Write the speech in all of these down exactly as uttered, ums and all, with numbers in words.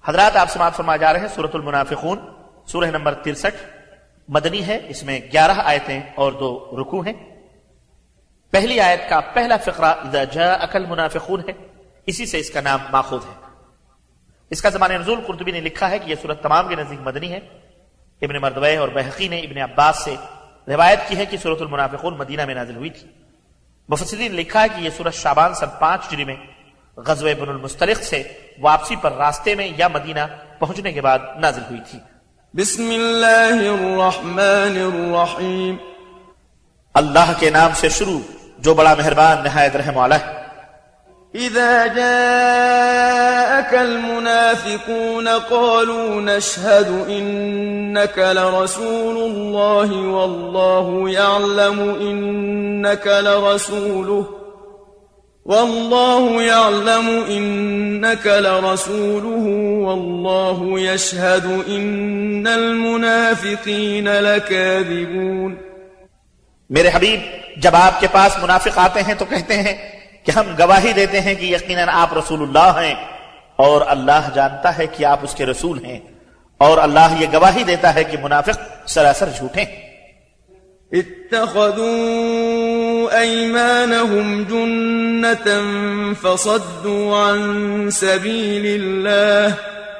حضرات آپ سماعت فرما جا رہے ہیں سورۃ المنافقون، سورہ نمبر ترسٹھ، مدنی ہے، اس میں گیارہ آیتیں اور دو رکوع ہیں۔ پہلی آیت کا پہلا فقرہ اذا جاءک المنافقون ہے، اسی سے اس کا نام ماخوذ ہے۔ اس کا زمانہ نزول قرطبی نے لکھا ہے کہ یہ سورت تمام کے نزدیک مدنی ہے۔ ابن مردویہ اور بہقی نے ابن عباس سے روایت کی ہے کہ سورۃ المنافقون مدینہ میں نازل ہوئی تھی۔ مفسرین نے لکھا ہے کہ یہ سورت شعبان سن پانچ ہجری میں غزوہ بن المستلق سے واپسی پر راستے میں یا مدینہ پہنچنے کے بعد نازل ہوئی تھی۔ بسم اللہ الرحمن الرحیم، اللہ کے نام سے شروع جو بڑا مہربان نہایت رحم والا ہے۔ اذا جاءك المنافقون قالوا نشهد انك لرسول الله والله يعلم انك لرسوله والله يعلم انك لرسوله والله يشهد ان المنافقين لكاذبون۔ میرے حبیب، جب آپ کے پاس منافق آتے ہیں تو کہتے ہیں کہ ہم گواہی دیتے ہیں کہ یقیناً آپ رسول اللہ ہیں، اور اللہ جانتا ہے کہ آپ اس کے رسول ہیں، اور اللہ یہ گواہی دیتا ہے کہ منافق سراسر جھوٹے ہیں۔ اتخذوا ایمانهم جنة فصدوا عن سبیل اللہ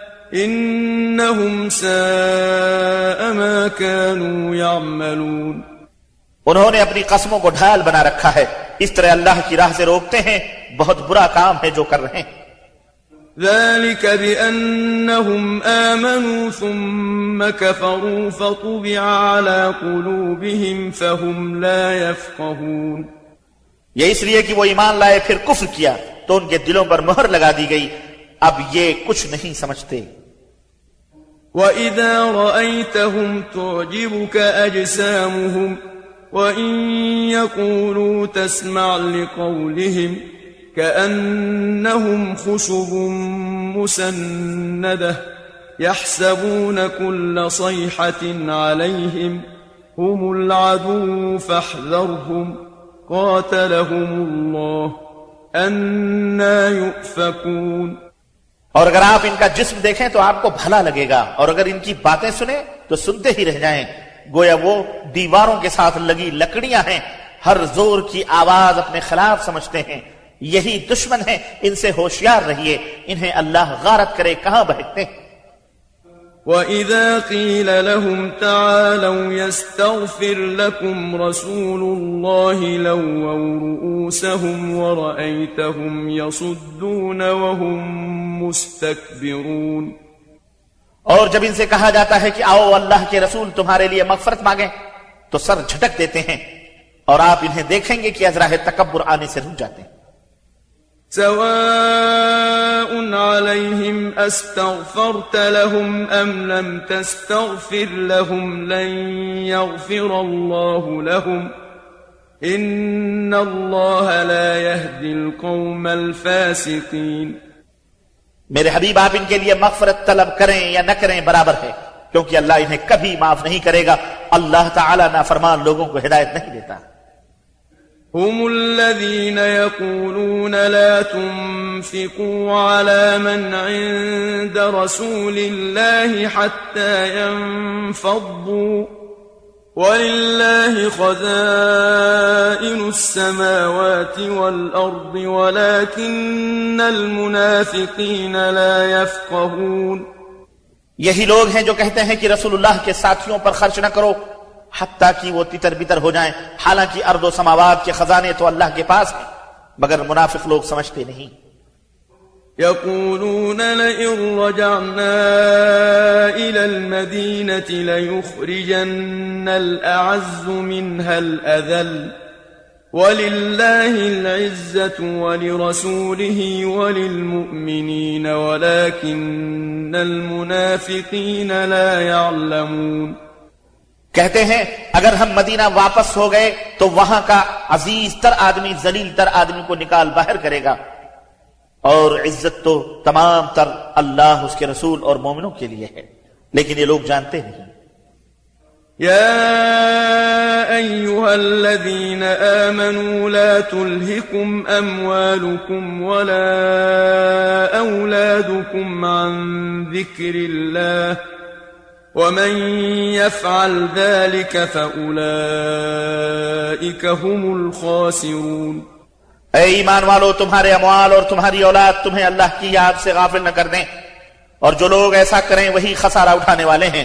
انہم ساء ما كانوا يعملون۔ انہوں نے اپنی قسموں کو ڈھال بنا رکھا ہے، اس طرح اللہ کی راہ سے روکتے ہیں، بہت برا کام ہے جو کر رہے ہیں۔ ذلك بأنهم آمنوا ثم كفروا فطبع على قلوبهم فهم لا يفقهون۔ یہ اس لیے کہ وہ ایمان لائے پھر کفر کیا تو ان کے دلوں پر مہر لگا دی گئی، اب یہ کچھ نہیں سمجھتے۔ وَإِذَا رَأَيْتَهُمْ تُعْجِبُكَ أَجْسَامُهُمْ وَإِن يَقُولُوا تَسْمَعْ لِقَوْلِهِمْ كَأَنَّهُمْ خُشُبٌ مُّسَنَّدَةٌ يَحْسَبُونَ كُلَّ صَيْحَةٍ عَلَيْهِمْ هُمُ الْعَدُوُّ فَاحْذَرْهُمْ قَاتَلَهُمُ اللَّهُ أَنَّىٰ يُؤْفَكُونَ۔ اور اگر آپ ان کا جسم دیکھیں تو آپ کو بھلا لگے گا، اور اگر ان کی باتیں سنیں تو سنتے ہی رہ جائیں، گویا وہ دیواروں کے ساتھ لگی لکڑیاں ہیں، ہر زور کی آواز اپنے خلاف سمجھتے ہیں، یہی دشمن ہیں، ان سے ہوشیار رہیے، انہیں اللہ غارت کرے کہاں بہکتے ہیں۔ وَإِذَا قِيلَ لَهُمْ تَعَالَوْا يَسْتَغْفِرْ لَكُمْ رَسُولُ اللَّهِ لَوَّوْا رُؤُوسَهُمْ وَرَأَيْتَهُمْ يَصُدُّونَ وَهُمْ مُسْتَكْبِرُونَ۔ اور جب ان سے کہا جاتا ہے کہ آؤ اللہ کے رسول تمہارے لیے مغفرت مانگیں تو سر جھٹک دیتے ہیں، اور آپ انہیں دیکھیں گے کہ ازراہ تکبر آنے سے رک جاتے ہیں۔ سواء عليهم استغفرت لهم ام لم تستغفر لهم لن يغفر الله لهم ان الله لا يهدي القوم الفاسقين۔ میرے حبیب، آپ ان کے لیے مغفرت طلب کریں یا نہ کریں برابر ہے، کیونکہ اللہ انہیں کبھی معاف نہیں کرے گا، اللہ تعالی نافرمان لوگوں کو ہدایت نہیں دیتا۔ هم الذين يقولون لا تنفقوا على من عند رسول الله حتى ينفضوا ولله خزائن السماوات والأرض ولكن المنافقين لا يفقهون۔ یہی لوگ ہیں جو کہتے ہیں کہ رسول اللہ کے ساتھیوں پر خرچ نہ کرو حتیٰ کہ وہ تتر بتر ہو جائیں، حالانکہ ارض و سماوات کے خزانے تو اللہ کے پاس ہیں، مگر منافق لوگ سمجھتے نہیں۔ يقولون لئن رجعنا إلى المدينة ليخرجن الأعز منها الأذل ولله العزة ولرسوله وللمؤمنين ولكن المنافقين لا يعلمون۔ کہتے ہیں اگر ہم مدینہ واپس ہو گئے تو وہاں کا عزیز تر آدمی ذلیل تر آدمی کو نکال باہر کرے گا، اور عزت تو تمام تر اللہ، اس کے رسول اور مومنوں کے لیے ہے، لیکن یہ لوگ جانتے نہیں۔ يا أيها الذين آمنوا لا تلهكم أموالكم ولا أولادكم عن ذكر الله ومن يفعل ذلك فأولئك هم الخاسرون. اے ایمان والو، تمہارے اموال اور تمہاری اولاد تمہیں اللہ کی یاد سے غافل نہ کر دیں، اور جو لوگ ایسا کریں وہی خسارہ اٹھانے والے ہیں.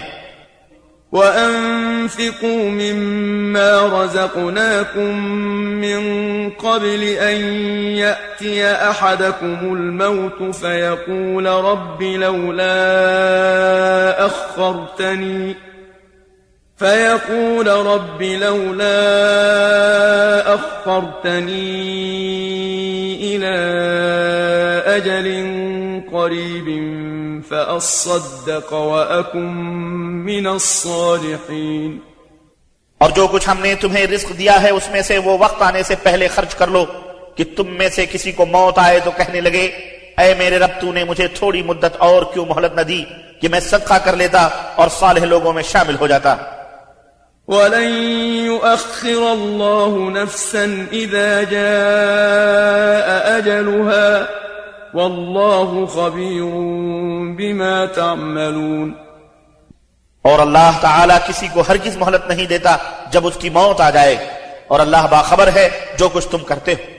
وَأَنفِقُوا مِمَّا رَزَقْنَاكُم مِّن قَبْلِ أَن يَأْتِيَ أَحَدَكُمُ الْمَوْتُ فَيَقُولَ رَبِّ لَوْلَا أَخَّرْتَنِي فيقول رب لولا أخرتني إلى أجل قريب فأصدق وأكن من الصالحين. اور جو کچھ ہم نے تمہیں رزق دیا ہے اس میں سے وہ وقت آنے سے پہلے خرچ کر لو کہ تم میں سے کسی کو موت آئے تو کہنے لگے اے میرے رب تو نے مجھے تھوڑی مدت اور کیوں مہلت نہ دی کہ میں صدقہ کر لیتا اور صالح لوگوں میں شامل ہو جاتا. وَلَن يُؤَخِّرَ اللَّهُ نَفْسًا إِذَا جَاءَ أَجَلُهَا وَاللَّهُ خَبِيرٌ بِمَا تَعْمَلُونَ. اور اللہ تعالیٰ کسی کو ہرگز مہلت نہیں دیتا جب اس کی موت آ جائے، اور اللہ باخبر ہے جو کچھ تم کرتے ہو.